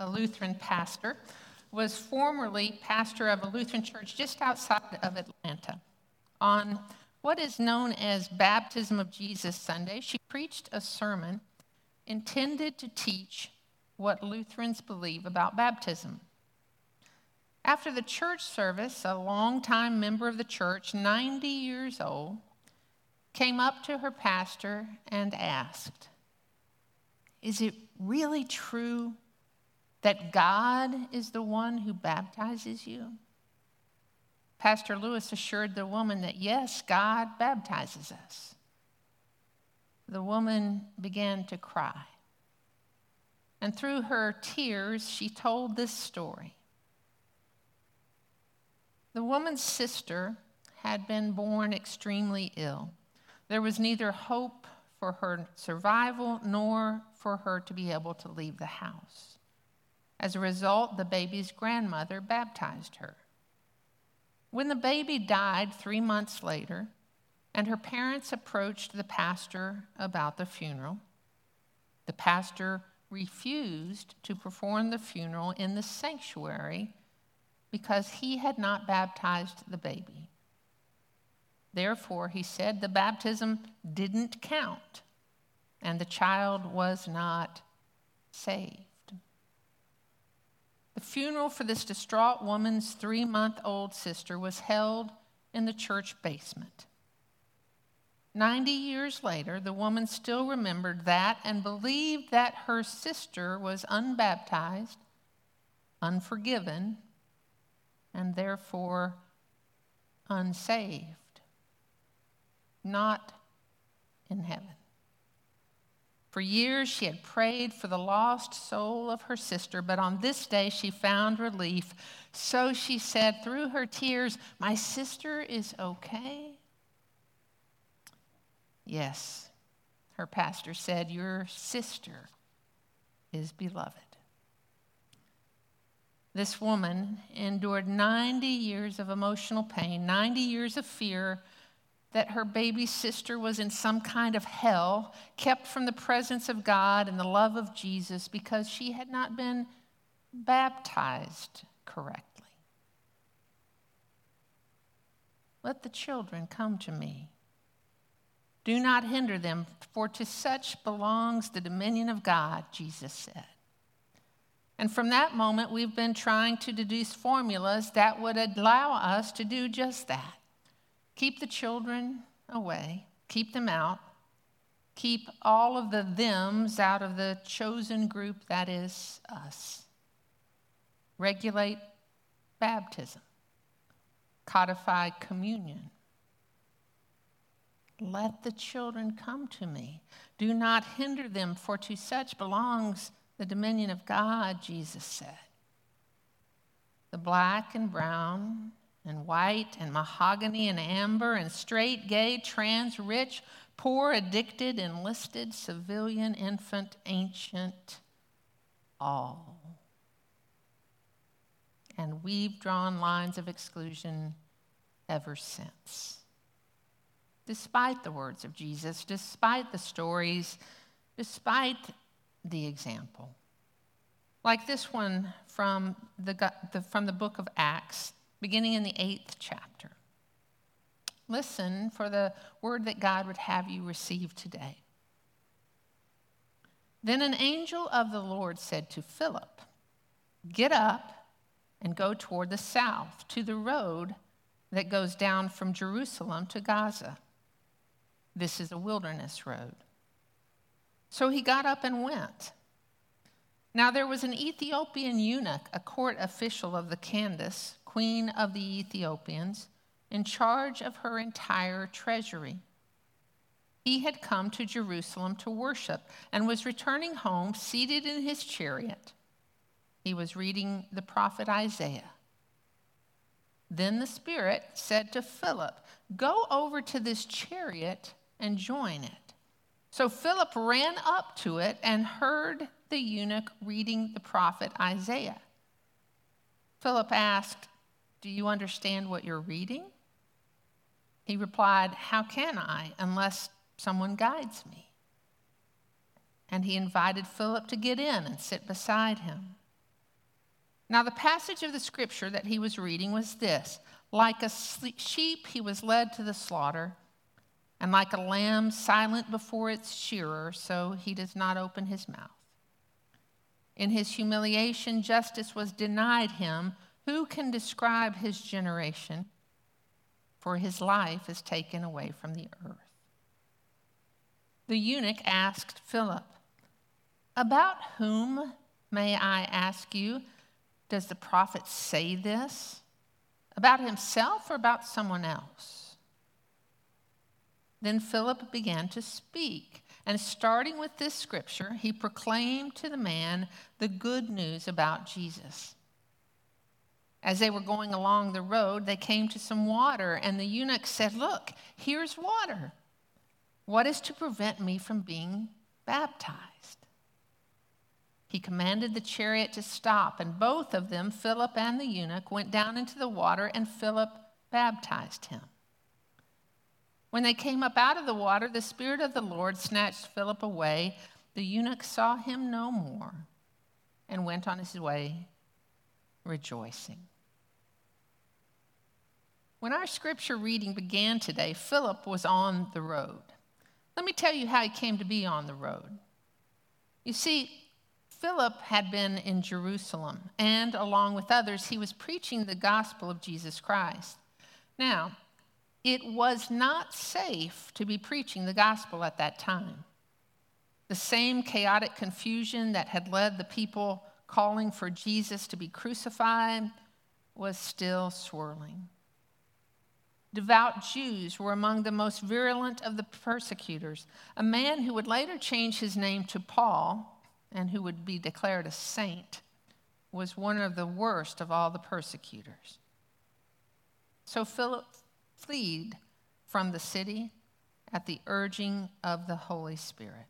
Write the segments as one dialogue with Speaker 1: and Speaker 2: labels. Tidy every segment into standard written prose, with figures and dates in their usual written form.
Speaker 1: a Lutheran pastor, was formerly pastor of a Lutheran church just outside of Atlanta. On what is known as Baptism of Jesus Sunday, she preached a sermon intended to teach what Lutherans believe about baptism. After the church service, a longtime member of the church, 90 years old, came up to her pastor and asked, "Is it really true that God is the one who baptizes you?" Pastor Lewis assured the woman that yes, God baptizes us. The woman began to cry. And through her tears, she told this story. The woman's sister had been born extremely ill. There was neither hope for her survival nor for her to be able to leave the house. As a result, the baby's grandmother baptized her. When the baby died 3 months later, and her parents approached the pastor about the funeral, the pastor refused to perform the funeral in the sanctuary because he had not baptized the baby. Therefore, he said the baptism didn't count, and the child was not saved. The funeral for this distraught woman's 3-month-old sister was held in the church basement. 90 years later, the woman still remembered that and believed that her sister was unbaptized, unforgiven, and therefore unsaved, not in heaven. For years, she had prayed for the lost soul of her sister, but on this day, she found relief. So she said through her tears, "My sister is okay?" "Yes," her pastor said, "your sister is beloved." This woman endured 90 years of emotional pain, 90 years of fear that her baby sister was in some kind of hell, kept from the presence of God and the love of Jesus because she had not been baptized correctly. "Let the children come to me. Do not hinder them, for to such belongs the dominion of God," Jesus said. And from that moment, we've been trying to deduce formulas that would allow us to do just that. Keep the children away, keep them out, keep all of the thems out of the chosen group that is us. Regulate baptism, codify communion. Let the children come to me. Do not hinder them, for to such belongs the dominion of God, Jesus said. The black and brown and white and mahogany and amber and straight, gay, trans, rich, poor, addicted, enlisted, civilian, infant, ancient, all. And we've drawn lines of exclusion ever since. Despite the words of Jesus, despite the stories, despite the example. Like this one from the book of Acts, beginning in the 8th chapter. Listen for the word that God would have you receive today. Then an angel of the Lord said to Philip, "Get up and go toward the south, to the road that goes down from Jerusalem to Gaza. This is a wilderness road." So he got up and went. Now there was an Ethiopian eunuch, a court official of the Candace, queen of the Ethiopians, in charge of her entire treasury. He had come to Jerusalem to worship and was returning home seated in his chariot. He was reading the prophet Isaiah. Then the Spirit said to Philip, "Go over to this chariot and join it." So Philip ran up to it and heard the eunuch reading the prophet Isaiah. Philip asked, "Do you understand what you're reading?" He replied, "How can I unless someone guides me?" And he invited Philip to get in and sit beside him. Now, the passage of the scripture that he was reading was this: like a sheep he was led to the slaughter, and like a lamb silent before its shearer, so he does not open his mouth. In his humiliation, justice was denied him. Who can describe his generation? For his life is taken away from the earth. The eunuch asked Philip, "About whom, may I ask you, does the prophet say this? About himself or about someone else?" Then Philip began to speak, and starting with this scripture, he proclaimed to the man the good news about Jesus. As they were going along the road, they came to some water, and the eunuch said, "Look, here's water. What is to prevent me from being baptized?" He commanded the chariot to stop, and both of them, Philip and the eunuch, went down into the water, and Philip baptized him. When they came up out of the water, the Spirit of the Lord snatched Philip away. The eunuch saw him no more and went on his way rejoicing. When our scripture reading began today, Philip was on the road. Let me tell you how he came to be on the road. You see, Philip had been in Jerusalem, and along with others, he was preaching the gospel of Jesus Christ. Now, it was not safe to be preaching the gospel at that time. The same chaotic confusion that had led the people calling for Jesus to be crucified was still swirling. Devout Jews were among the most virulent of the persecutors. A man who would later change his name to Paul and who would be declared a saint was one of the worst of all the persecutors. So Philip fled from the city at the urging of the Holy Spirit.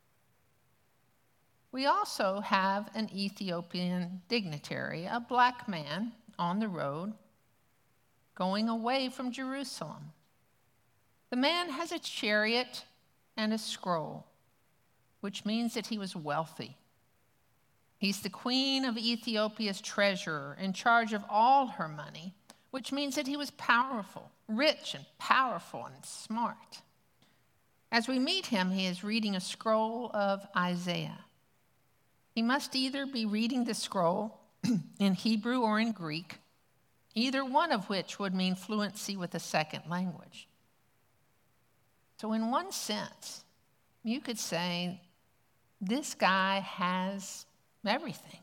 Speaker 1: We also have an Ethiopian dignitary, a black man, on the road going away from Jerusalem. The man has a chariot and a scroll, which means that he was wealthy. He's the queen of Ethiopia's treasurer, in charge of all her money, which means that he was powerful, rich and powerful and smart. As we meet him, he is reading a scroll of Isaiah. He must either be reading the scroll in Hebrew or in Greek, either one of which would mean fluency with a second language. So in one sense, you could say this guy has everything.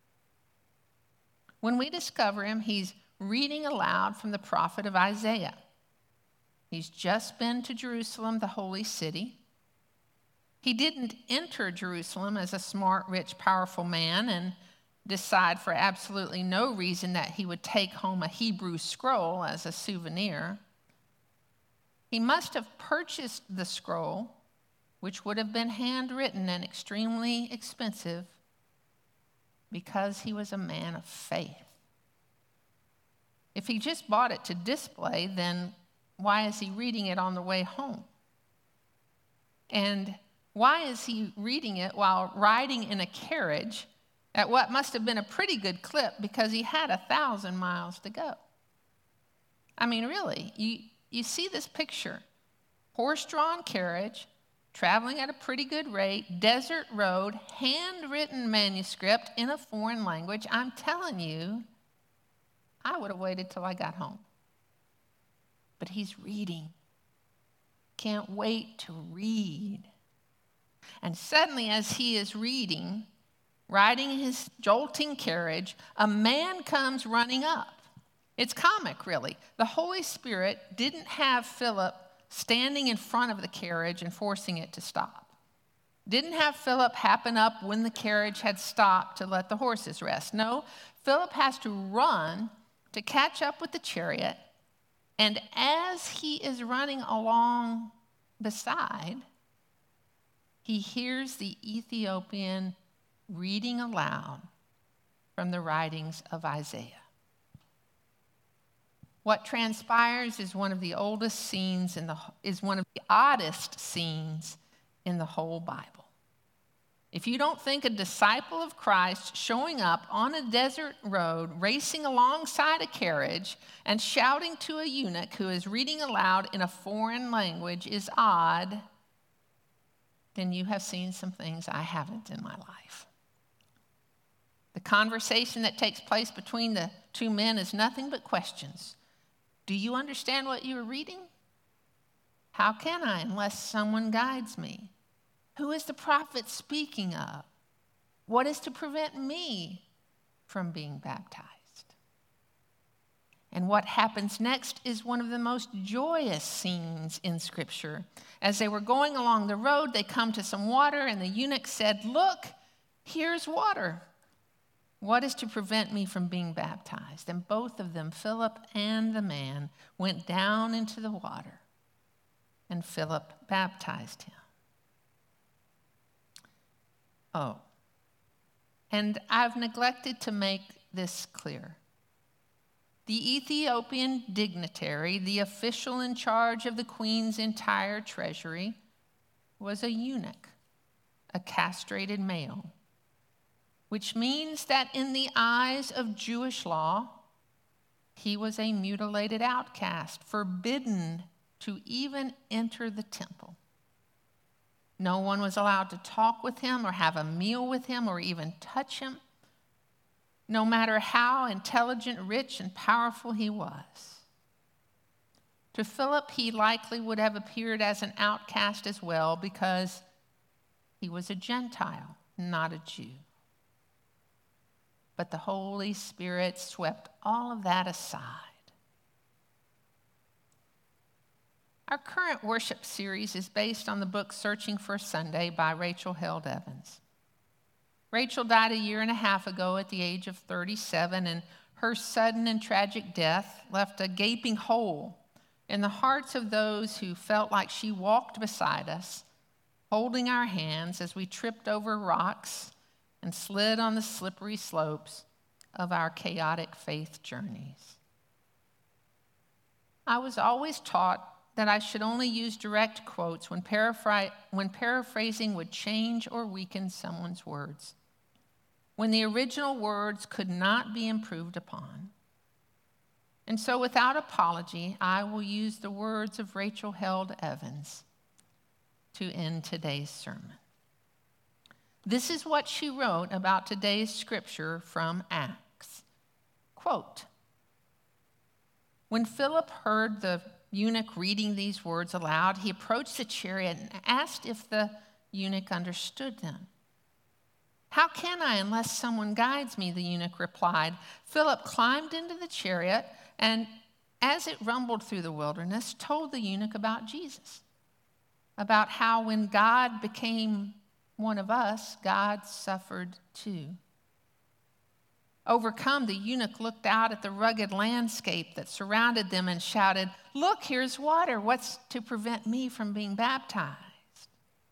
Speaker 1: When we discover him, he's reading aloud from the prophet of Isaiah. He's just been to Jerusalem, the holy city. He didn't enter Jerusalem as a smart, rich, powerful man and decide for absolutely no reason that he would take home a Hebrew scroll as a souvenir. He must have purchased the scroll, which would have been handwritten and extremely expensive, because he was a man of faith. If he just bought it to display, then why is he reading it on the way home? And why is he reading it while riding in a carriage at what must have been a pretty good clip, because he had 1,000 miles to go? I mean, really, you see this picture. Horse-drawn carriage, traveling at a pretty good rate, desert road, handwritten manuscript in a foreign language. I'm telling you, I would have waited till I got home. But he's reading. Can't wait to read. And suddenly, as he is reading, riding his jolting carriage, a man comes running up. It's comic, really. The Holy Spirit didn't have Philip standing in front of the carriage and forcing it to stop. Didn't have Philip happen up when the carriage had stopped to let the horses rest. No, Philip has to run to catch up with the chariot, and as he is running along beside, he hears the Ethiopian reading aloud from the writings of Isaiah. What transpires is one of the oldest scenes is one of the oddest scenes in the whole Bible. If you don't think a disciple of Christ showing up on a desert road, racing alongside a carriage, and shouting to a eunuch who is reading aloud in a foreign language is odd, then you have seen some things I haven't in my life. The conversation that takes place between the two men is nothing but questions. Do you understand what you are reading? How can I unless someone guides me? Who is the prophet speaking of? What is to prevent me from being baptized? And what happens next is one of the most joyous scenes in Scripture. As they were going along the road, they come to some water, and the eunuch said, "Look, here's water. What is to prevent me from being baptized?" And both of them, Philip and the man, went down into the water, and Philip baptized him. Oh, and I've neglected to make this clear. The Ethiopian dignitary, the official in charge of the queen's entire treasury, was a eunuch, a castrated male, which means that in the eyes of Jewish law, he was a mutilated outcast, forbidden to even enter the temple. No one was allowed to talk with him or have a meal with him or even touch him, no matter how intelligent, rich, and powerful he was. To Philip, he likely would have appeared as an outcast as well because he was a Gentile, not a Jew. But the Holy Spirit swept all of that aside. Our current worship series is based on the book Searching for Sunday by Rachel Held Evans. Rachel died a year and a half ago at the age of 37, and her sudden and tragic death left a gaping hole in the hearts of those who felt like she walked beside us, holding our hands as we tripped over rocks and slid on the slippery slopes of our chaotic faith journeys. I was always taught that I should only use direct quotes when paraphrasing would change or weaken someone's words, when the original words could not be improved upon. And so without apology, I will use the words of Rachel Held Evans to end today's sermon. This is what she wrote about today's scripture from Acts. Quote, "When Philip heard the eunuch reading these words aloud, he approached the chariot and asked if the eunuch understood them. 'How can I unless someone guides me?' the eunuch replied. Philip climbed into the chariot and, as it rumbled through the wilderness, told the eunuch about Jesus, about how when God became one of us, God suffered too. Overcome, the eunuch looked out at the rugged landscape that surrounded them and shouted, 'Look, here's water. What's to prevent me from being baptized?'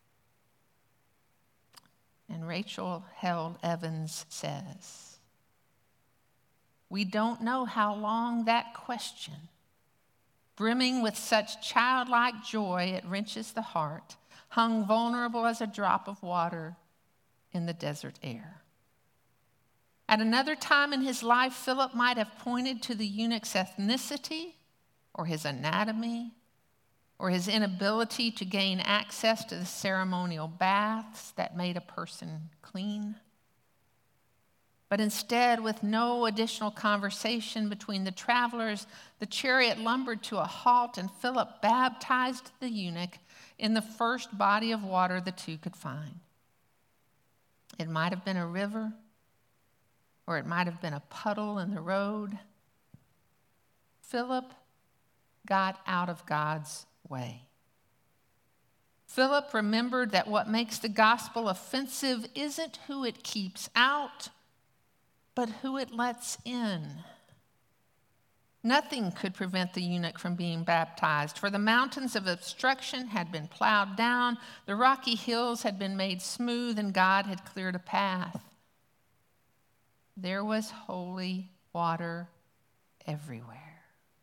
Speaker 1: And Rachel Held Evans says, 'We don't know how long that question, brimming with such childlike joy it wrenches the heart, hung vulnerable as a drop of water in the desert air.' At another time in his life, Philip might have pointed to the eunuch's ethnicity or his anatomy or his inability to gain access to the ceremonial baths that made a person clean. But instead, with no additional conversation between the travelers, the chariot lumbered to a halt and Philip baptized the eunuch in the first body of water the two could find. It might have been a river, or it might have been a puddle in the road. Philip got out of God's way. Philip remembered that what makes the gospel offensive isn't who it keeps out, but who it lets in. Nothing could prevent the eunuch from being baptized, for the mountains of obstruction had been plowed down, the rocky hills had been made smooth, and God had cleared a path. There was holy water everywhere.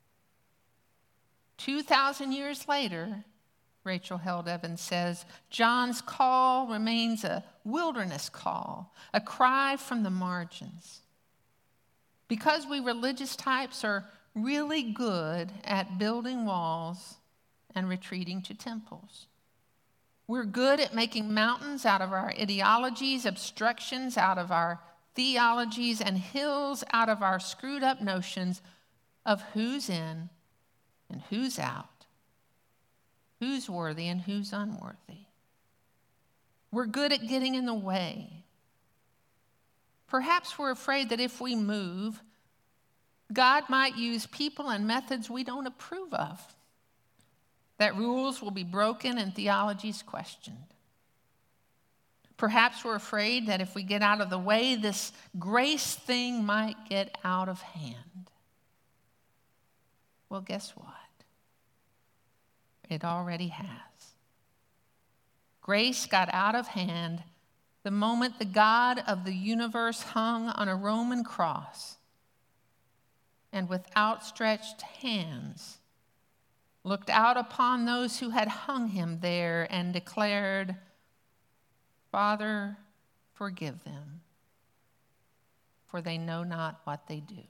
Speaker 1: 2,000 years later, Rachel Held Evans says, John's call remains a wilderness call, a cry from the margins. Because we religious types are really good at building walls and retreating to temples. We're good at making mountains out of our ideologies, obstructions out of our theologies, and hills out of our screwed up notions of who's in and who's out, who's worthy and who's unworthy. We're good at getting in the way. Perhaps we're afraid that if we move, God might use people and methods we don't approve of, that rules will be broken and theologies questioned. Perhaps we're afraid that if we get out of the way, this grace thing might get out of hand. Well, guess what? It already has. Grace got out of hand the moment the God of the universe hung on a Roman cross and with outstretched hands looked out upon those who had hung him there and declared, "Father, forgive them, for they know not what they do."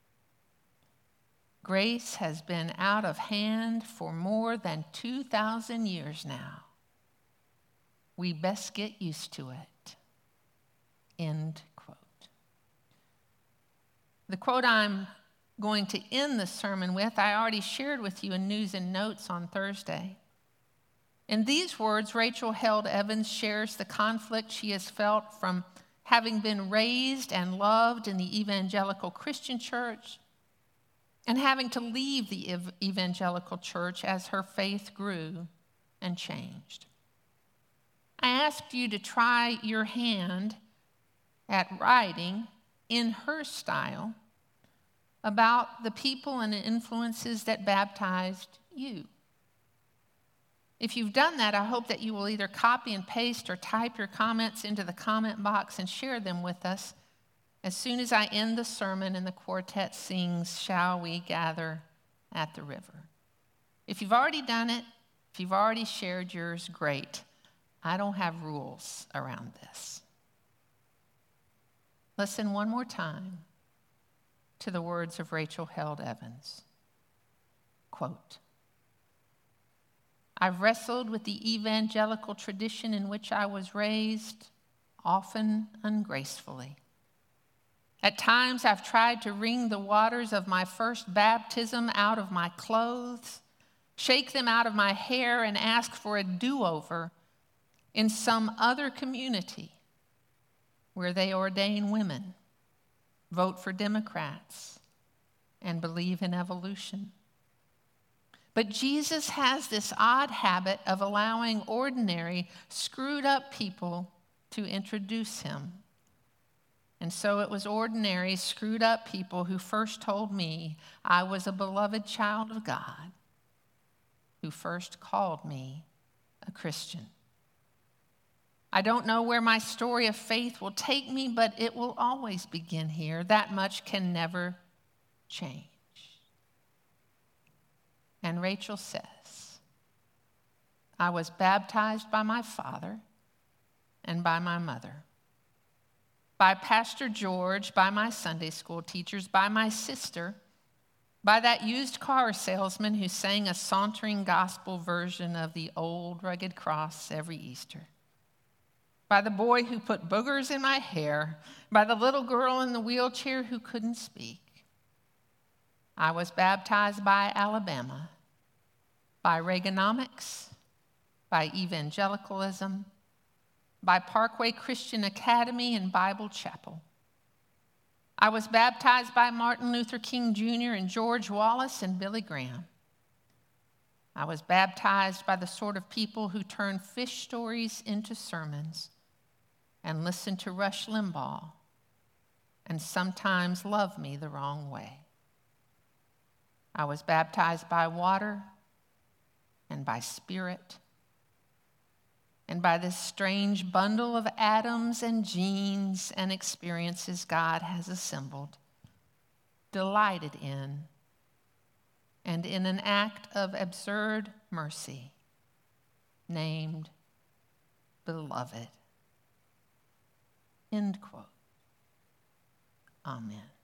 Speaker 1: Grace has been out of hand for more than 2,000 years now. We best get used to it. End quote. The quote I'm going to end the sermon with, I already shared with you in News and Notes on Thursday. In these words, Rachel Held Evans shares the conflict she has felt from having been raised and loved in the evangelical Christian church and having to leave the evangelical church as her faith grew and changed. I asked you to try your hand at writing in her style about the people and influences that baptized you. If you've done that, I hope that you will either copy and paste or type your comments into the comment box and share them with us as soon as I end the sermon and the quartet sings, "Shall We Gather at the River?" If you've already done it, if you've already shared yours, great. I don't have rules around this. Listen one more time to the words of Rachel Held Evans. Quote, "I've wrestled with the evangelical tradition in which I was raised, often ungracefully. At times I've tried to wring the waters of my first baptism out of my clothes, shake them out of my hair, and ask for a do-over in some other community where they ordain women, vote for Democrats, and believe in evolution. But Jesus has this odd habit of allowing ordinary, screwed up people to introduce him. And so it was ordinary, screwed up people who first told me I was a beloved child of God, who first called me a Christian. I don't know where my story of faith will take me, but it will always begin here. That much can never change." And Rachel says, "I was baptized by my father and by my mother, by Pastor George, by my Sunday school teachers, by my sister, by that used car salesman who sang a sauntering gospel version of the old rugged cross every Easter, by the boy who put boogers in my hair, by the little girl in the wheelchair who couldn't speak. I was baptized by Alabama, by Reaganomics, by evangelicalism, by Parkway Christian Academy and Bible Chapel. I was baptized by Martin Luther King Jr. and George Wallace and Billy Graham. I was baptized by the sort of people who turn fish stories into sermons and listen to Rush Limbaugh and sometimes love me the wrong way. I was baptized by water and by spirit and by this strange bundle of atoms and genes and experiences God has assembled, delighted in, and in an act of absurd mercy, named Beloved. End quote. Amen.